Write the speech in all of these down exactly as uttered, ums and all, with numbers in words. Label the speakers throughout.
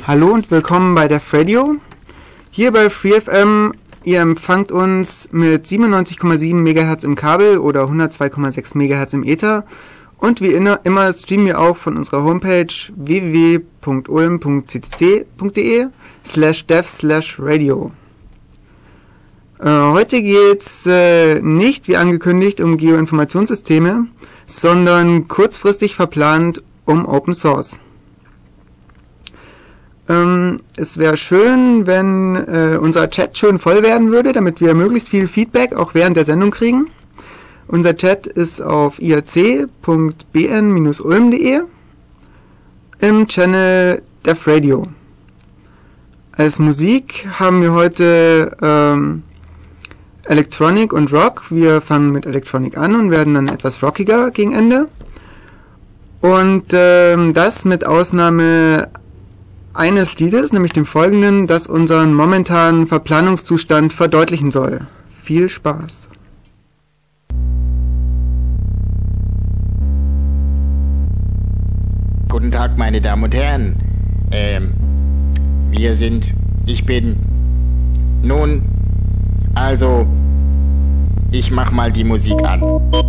Speaker 1: Hallo und willkommen bei Def Radio. Hier bei FreeFM, ihr empfangt uns mit siebenundneunzig Komma sieben Megahertz im Kabel oder hundertzwei Komma sechs Megahertz im Äther. Und wie immer streamen wir auch von unserer Homepage w w w punkt ulm punkt c c c punkt d e slash dev slash radio. Äh, heute geht's äh, nicht, wie angekündigt, um Geoinformationssysteme, sondern kurzfristig verplant um Open Source. Ähm, es wäre schön, wenn äh, unser Chat schön voll werden würde, damit wir möglichst viel Feedback auch während der Sendung kriegen. Unser Chat ist auf i a c punkt b n dash ulm punkt d e im Channel Def Radio. Als Musik haben wir heute ähm, Electronic und Rock. Wir fangen mit Electronic an und werden dann etwas rockiger gegen Ende. Und ähm, das mit Ausnahme eines Liedes, nämlich dem folgenden, das unseren momentanen Verplanungszustand verdeutlichen soll. Viel Spaß!
Speaker 2: Guten Tag, meine Damen und Herren. Ähm, wir sind, ich bin, nun, also, ich mach mal die Musik an.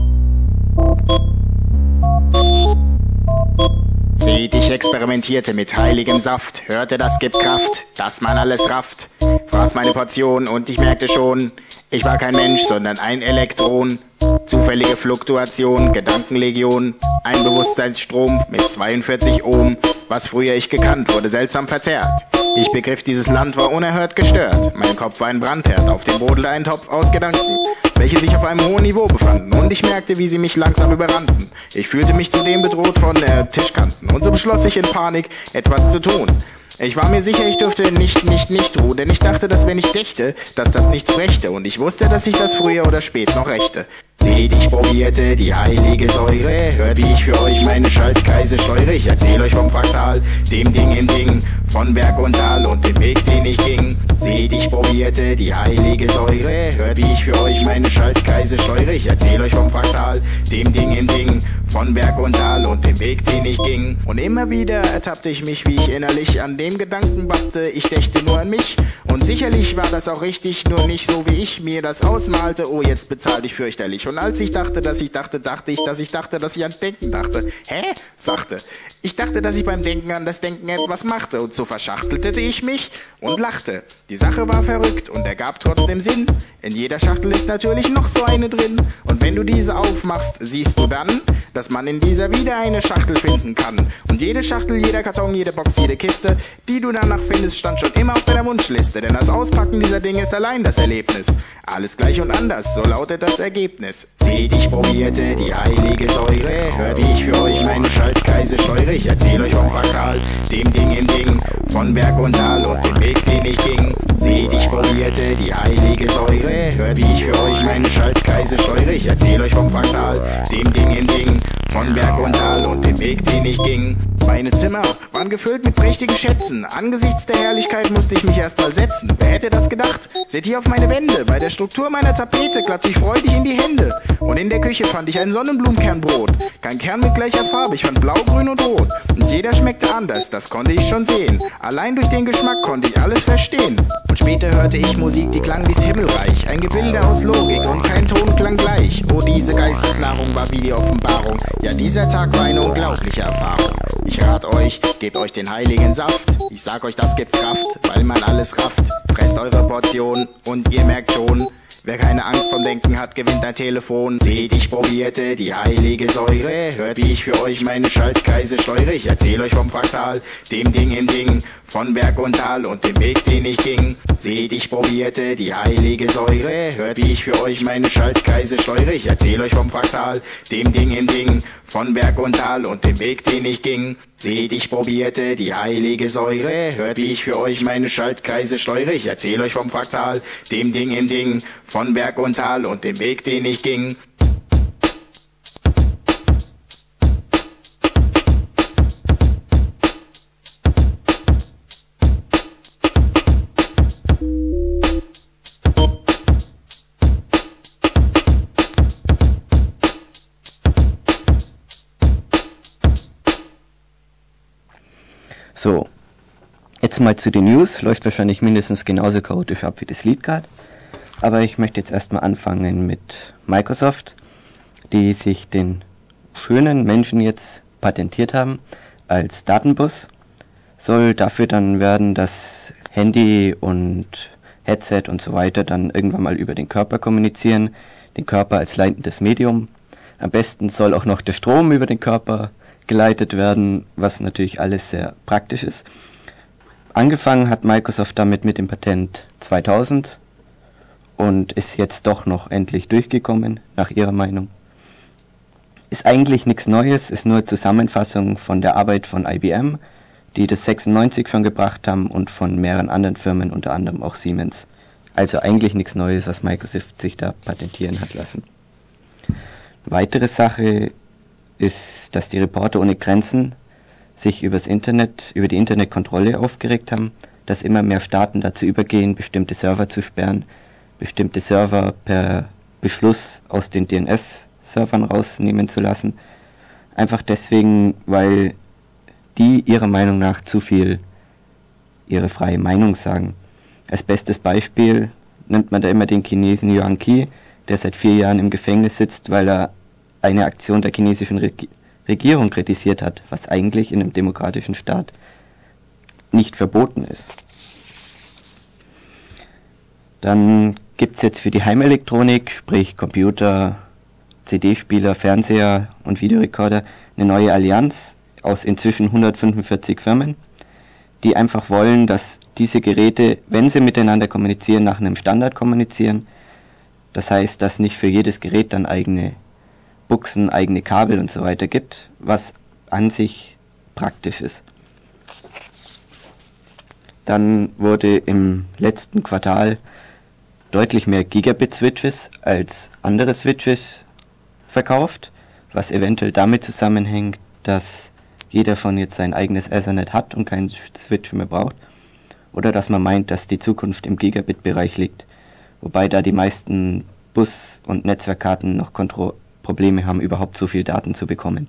Speaker 2: Seht, ich experimentierte mit heiligem Saft, hörte, das gibt Kraft, dass man alles rafft. Fraß meine Portion und ich merkte schon, ich war kein Mensch, sondern ein Elektron. Zufällige Fluktuation, Gedankenlegion, ein Bewusstseinsstrom mit zweiundvierzig Ohm. Was früher ich gekannt, wurde seltsam verzerrt. Ich begriff, dieses Land war unerhört gestört. Mein Kopf war ein Brandherd, auf dem brodelte ein Topf aus Gedanken, welche sich auf einem hohen Niveau befanden. Und ich merkte, wie sie mich langsam überrannten. Ich fühlte mich zudem bedroht von äh, Tischkanten. Und so beschloss ich in Panik, etwas zu tun. Ich war mir sicher, ich dürfte nicht, nicht, nicht ruhen, denn ich dachte, dass wenn ich dächte, dass das nichts brächte. Und ich wusste, dass ich das früher oder spät noch rächte. Seht, ich probierte die heilige Säure, hört, wie ich für euch meine Schaltkreise steuere. Ich erzähl euch vom Fraktal, dem Ding in Ding, von Berg und Tal und dem Weg, den ich ging. Seht, ich probierte die heilige Säure, hört, wie ich für euch meine Schaltkreise steuere. Ich erzähl euch vom Fraktal, dem Ding in Ding, von Berg und Tal und dem Weg, den ich ging. Und immer wieder ertappte ich mich, wie ich innerlich an dem Gedanken bappte, ich dächte nur an mich. Und sicherlich war das auch richtig, nur nicht so, wie ich mir das ausmalte. Oh, jetzt bezahl ich fürchterlich. Und als ich dachte, dass ich dachte, dachte ich, dass ich dachte, dass ich an Denken dachte. Hä? Sachte. Ich dachte, dass ich beim Denken an das Denken etwas machte. Und so verschachtelte ich mich und lachte. Die Sache war verrückt und ergab trotzdem Sinn. In jeder Schachtel ist natürlich noch so eine drin. Und wenn du diese aufmachst, siehst du dann, dass man in dieser wieder eine Schachtel finden kann. Und jede Schachtel, jeder Karton, jede Box, jede Kiste, die du danach findest, stand schon immer auf deiner Wunschliste. Denn das Auspacken dieser Dinge ist allein das Erlebnis. Alles gleich und anders, so lautet das Ergebnis. Seht, ich probierte die heilige Säure, hört, wie ich für euch meine Schaltkreise steuere. Ich erzähl euch vom Fraktal, dem Ding in Ding, von Berg und Tal und dem Weg, den ich ging. Seht, ich probierte die heilige Säure, hört, wie ich für euch meine Schaltkreise steuere. Ich erzähl euch vom Fraktal, dem Ding in Ding, von Berg und Tal und dem Weg, den ich ging. Meine Zimmer waren gefüllt mit prächtigen Schätzen. Angesichts der Herrlichkeit musste ich mich erst mal setzen. Wer hätte das gedacht? Seht hier auf meine Wände. Bei der Struktur meiner Tapete klappte ich freudig in die Hände. Und in der Küche fand ich ein Sonnenblumenkernbrot. Kein Kern mit gleicher Farbe, ich fand blau, grün und rot. Und jeder schmeckte anders, das konnte ich schon sehen. Allein durch den Geschmack konnte ich alles verstehen. Und später hörte ich Musik, die klang bis himmelreich. Ein Gebilde aus Logik und kein Ton klang gleich. Oh, diese Geistesnahrung war wie die Offenbarung. Ja, dieser Tag war eine unglaubliche Erfahrung. Ich rat euch, gebt euch den heiligen Saft. Ich sag euch, das gibt Kraft, weil man alles rafft. Presst eure Portion und ihr merkt schon, wer keine Angst vom Denken hat, gewinnt ein Telefon. Seht, ich probierte die heilige Säure, hört, wie ich für euch meine Schaltkreise steuere. Ich erzähl euch vom Fraktal, dem Ding in Ding, von Berg und Tal und dem Weg, den ich ging. Seht, ich probierte die heilige Säure, hört, wie ich für euch meine Schaltkreise steuere. Ich erzähl euch vom Fraktal, dem Ding in Ding, von Berg und Tal und dem Weg, den ich ging. Seht, ich probierte die heilige Säure, hört, wie ich für euch meine Schaltkreise steuere. Ich erzähl euch vom Fraktal, dem Ding in Ding, von Berg und Tal und dem Weg, den ich ging.
Speaker 3: So, Jetzt mal zu den News, läuft wahrscheinlich mindestens genauso chaotisch ab wie das Lied gerade. Aber ich möchte jetzt erstmal anfangen mit Microsoft, die sich den schönen Menschen jetzt patentiert haben als Datenbus. Soll dafür dann werden, dass Handy und Headset und so weiter dann irgendwann mal über den Körper kommunizieren, den Körper als leitendes Medium. Am besten soll auch noch der Strom über den Körper geleitet werden, was natürlich alles sehr praktisch ist. Angefangen hat Microsoft damit mit dem Patent zweitausend und ist jetzt doch noch endlich durchgekommen, nach ihrer Meinung. Ist eigentlich nichts Neues, ist nur Zusammenfassung von der Arbeit von I B M, die das sechsundneunzig schon gebracht haben und von mehreren anderen Firmen, unter anderem auch Siemens. Also eigentlich nichts Neues, was Microsoft sich da patentieren hat lassen. Weitere Sache ist, dass die Reporter ohne Grenzen sich übers Internet, über die Internetkontrolle aufgeregt haben, dass immer mehr Staaten dazu übergehen, bestimmte Server zu sperren, bestimmte Server per Beschluss aus den D N S-Servern rausnehmen zu lassen. Einfach deswegen, weil die ihrer Meinung nach zu viel ihre freie Meinung sagen. Als bestes Beispiel nimmt man da immer den Chinesen Yuan Qi, der seit vier Jahren im Gefängnis sitzt, weil er eine Aktion der chinesischen Reg- Regierung kritisiert hat, was eigentlich in einem demokratischen Staat nicht verboten ist. Dann gibt es jetzt für die Heimelektronik, sprich Computer, C D-Spieler, Fernseher und Videorekorder, eine neue Allianz aus inzwischen hundertfünfundvierzig Firmen, die einfach wollen, dass diese Geräte, wenn sie miteinander kommunizieren, nach einem Standard kommunizieren. Das heißt, dass nicht für jedes Gerät dann eigene Buchsen, eigene Kabel und so weiter gibt, was an sich praktisch ist. Dann wurde im letzten Quartal deutlich mehr Gigabit-Switches als andere Switches verkauft, was eventuell damit zusammenhängt, dass jeder schon jetzt sein eigenes Ethernet hat und keinen Switch mehr braucht, oder dass man meint, dass die Zukunft im Gigabit-Bereich liegt, wobei da die meisten Bus- und Netzwerkkarten noch Kontro- Probleme haben, überhaupt so viel Daten zu bekommen.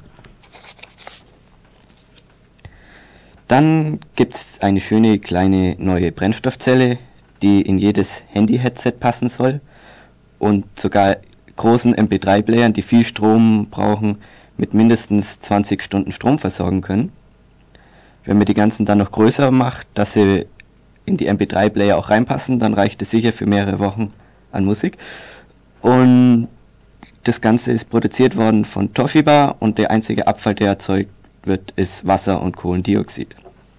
Speaker 3: Dann gibt es eine schöne kleine neue Brennstoffzelle, die in jedes Handy-Headset passen soll und sogar großen M P drei Playern, die viel Strom brauchen, mit mindestens zwanzig Stunden Strom versorgen können. Wenn man die ganzen dann noch größer macht, dass sie in die M P drei Player auch reinpassen, dann reicht es sicher für mehrere Wochen an Musik. Und das Ganze ist produziert worden von Toshiba und der einzige Abfall, der erzeugt wird, ist Wasser und Kohlendioxid.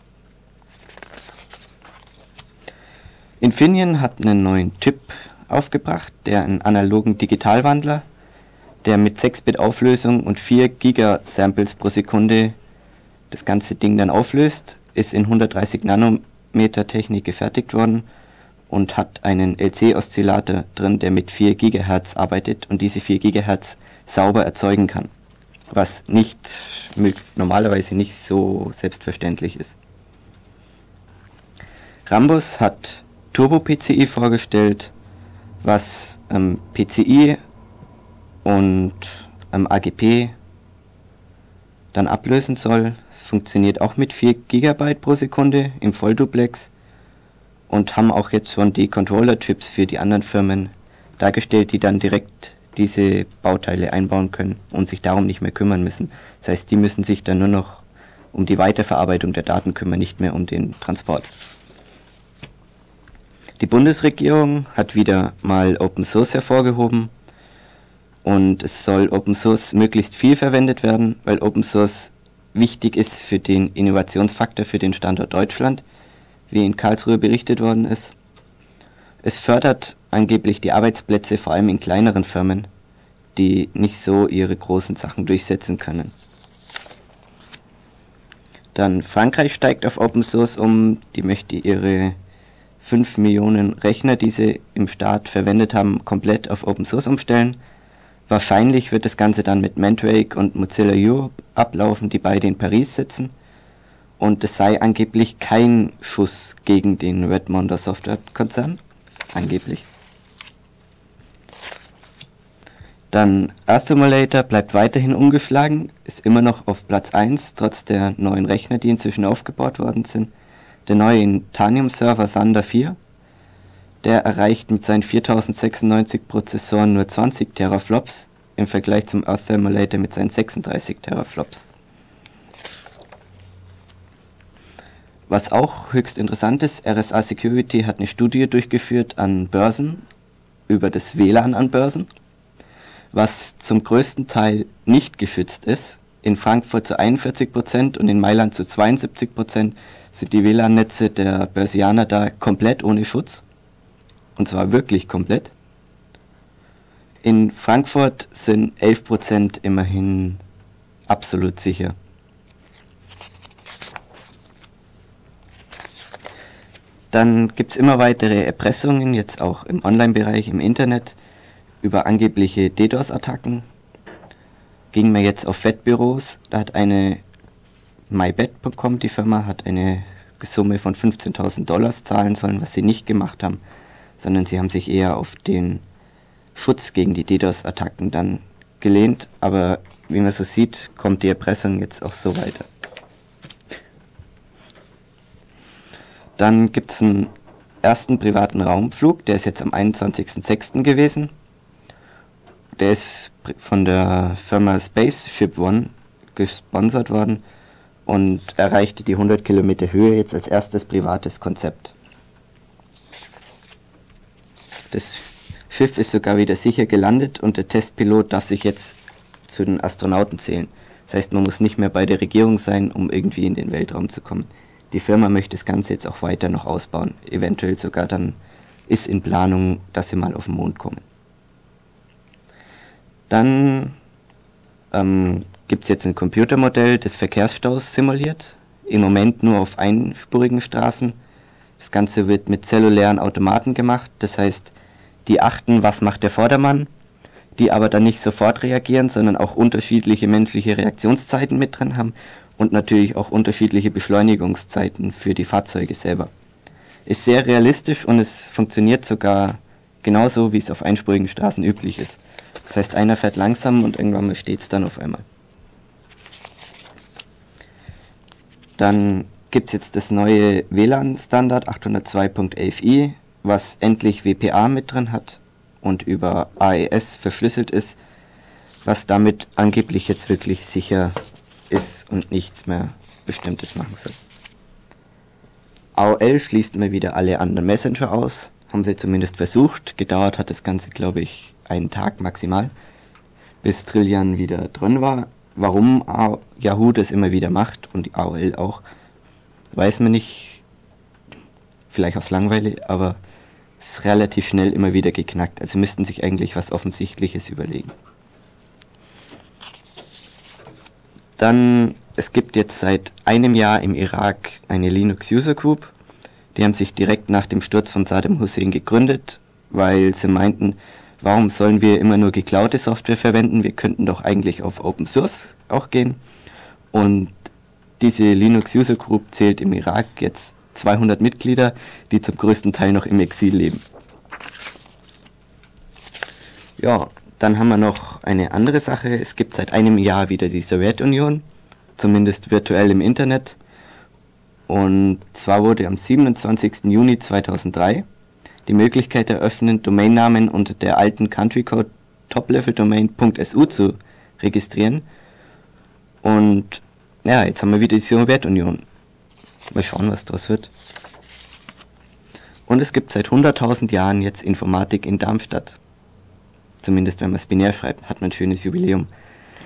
Speaker 3: Infineon hat einen neuen Chip aufgebracht, der einen analogen Digitalwandler, der mit sechs Bit Auflösung und vier Gigasamples pro Sekunde das ganze Ding dann auflöst, ist in hundertdreißig Nanometer Technik gefertigt worden und hat einen L C-Oszillator drin, der mit vier Gigahertz arbeitet und diese vier Gigahertz sauber erzeugen kann, was nicht normalerweise nicht so selbstverständlich ist. Rambus hat Turbo-P C I vorgestellt, was ähm, P C I und ähm, A G P dann ablösen soll. Es funktioniert auch mit vier Gigabyte pro Sekunde im Vollduplex und haben auch jetzt schon die Controller-Chips für die anderen Firmen dargestellt, die dann direkt diese Bauteile einbauen können und sich darum nicht mehr kümmern müssen. Das heißt, die müssen sich dann nur noch um die Weiterverarbeitung der Daten kümmern, nicht mehr um den Transport. Die Bundesregierung hat wieder mal Open Source hervorgehoben und es soll Open Source möglichst viel verwendet werden, weil Open Source wichtig ist für den Innovationsfaktor für den Standort Deutschland, wie in Karlsruhe berichtet worden ist. Es fördert angeblich die Arbeitsplätze vor allem in kleineren Firmen, die nicht so ihre großen Sachen durchsetzen können. Dann Frankreich steigt auf Open Source um, die möchte ihre fünf Millionen Rechner, die sie im Staat verwendet haben, komplett auf Open Source umstellen. Wahrscheinlich wird das Ganze dann mit Mandrake und Mozilla Europe ablaufen, die beide in Paris sitzen. Und es sei angeblich kein Schuss gegen den Redmonder Software-Konzern. Angeblich. Dann Earth Simulator bleibt weiterhin ungeschlagen, ist immer noch auf Platz eins, trotz der neuen Rechner, die inzwischen aufgebaut worden sind. der neue Intanium-Server Thunder vier, der erreicht mit seinen viertausendsechsundneunzig Prozessoren nur zwanzig Teraflops im Vergleich zum Earth Thermulator mit seinen sechsunddreißig Teraflops. Was auch höchst interessant ist, R S A Security hat eine Studie durchgeführt an Börsen, über das W L A N an Börsen, was zum größten Teil nicht geschützt ist. In Frankfurt zu einundvierzig Prozent und in Mailand zu zweiundsiebzig Prozent sind die W L A N-Netze der Börsianer da komplett ohne Schutz. Und zwar wirklich komplett. In Frankfurt sind elf Prozent immerhin absolut sicher. Dann gibt es immer weitere Erpressungen, jetzt auch im Online-Bereich, im Internet, über angebliche DDoS-Attacken. Gingen wir jetzt auf Wettbüros, da hat eine MyBet Punkt com, die Firma, hat eine Summe von fünfzehntausend Dollars zahlen sollen, was sie nicht gemacht haben, sondern sie haben sich eher auf den Schutz gegen die DDoS-Attacken dann gelehnt, aber wie man so sieht, kommt die Erpressung jetzt auch so weiter. Dann gibt es einen ersten privaten Raumflug, der ist jetzt am einundzwanzigsten sechsten gewesen. Der ist von der Firma Spaceship One gesponsert worden und erreichte die hundert Kilometer Höhe jetzt als erstes privates Konzept. Das Schiff ist sogar wieder sicher gelandet und der Testpilot darf sich jetzt zu den Astronauten zählen. Das heißt, man muss nicht mehr bei der Regierung sein, um irgendwie in den Weltraum zu kommen. Die Firma möchte das Ganze jetzt auch weiter noch ausbauen. Eventuell sogar dann ist in Planung, dass sie mal auf den Mond kommen. Dann ähm, gibt es jetzt ein Computermodell, das Verkehrsstaus simuliert. Im Moment nur auf einspurigen Straßen. Das Ganze wird mit zellulären Automaten gemacht. Das heißt, die achten, was macht der Vordermann, die aber dann nicht sofort reagieren, sondern auch unterschiedliche menschliche Reaktionszeiten mit drin haben. Und natürlich auch unterschiedliche Beschleunigungszeiten für die Fahrzeuge selber. Ist sehr realistisch und es funktioniert sogar genauso, wie es auf einspurigen Straßen üblich ist. Das heißt, einer fährt langsam und irgendwann mal steht es dann auf einmal. Dann gibt es jetzt das neue W L A N-Standard achthundertzwei Punkt elf i, was endlich W P A mit drin hat und über A E S verschlüsselt ist, was damit angeblich jetzt wirklich sicher ist und nichts mehr Bestimmtes machen soll. A O L schließt mal wieder alle anderen Messenger aus, haben sie zumindest versucht. Gedauert hat das Ganze, glaube ich, einen Tag maximal, bis Trillian wieder drin war. Warum Yahoo das immer wieder macht und die A O L auch, weiß man nicht. Vielleicht aus Langeweile, aber es ist relativ schnell immer wieder geknackt. Also müssten sich eigentlich was Offensichtliches überlegen. Dann, es gibt jetzt seit einem Jahr im Irak eine Linux User Group. Die haben sich direkt nach dem Sturz von Saddam Hussein gegründet, weil sie meinten, warum sollen wir immer nur geklaute Software verwenden? Wir könnten doch eigentlich auf Open Source auch gehen. Und diese Linux User Group zählt im Irak jetzt zweihundert Mitglieder, die zum größten Teil noch im Exil leben. Ja, dann haben wir noch eine andere Sache. Es gibt seit einem Jahr wieder die Sowjetunion, zumindest virtuell im Internet. Und zwar wurde am siebenundzwanzigsten Juni zweitausenddrei die Möglichkeit eröffnet, Domainnamen unter der alten Country Code Top-Level-Domain .su zu registrieren. Und ja, jetzt haben wir wieder die Sowjetunion. Mal schauen, was daraus wird. Und es gibt seit hunderttausend Jahren jetzt Informatik in Darmstadt. Zumindest wenn man es binär schreibt, hat man ein schönes Jubiläum.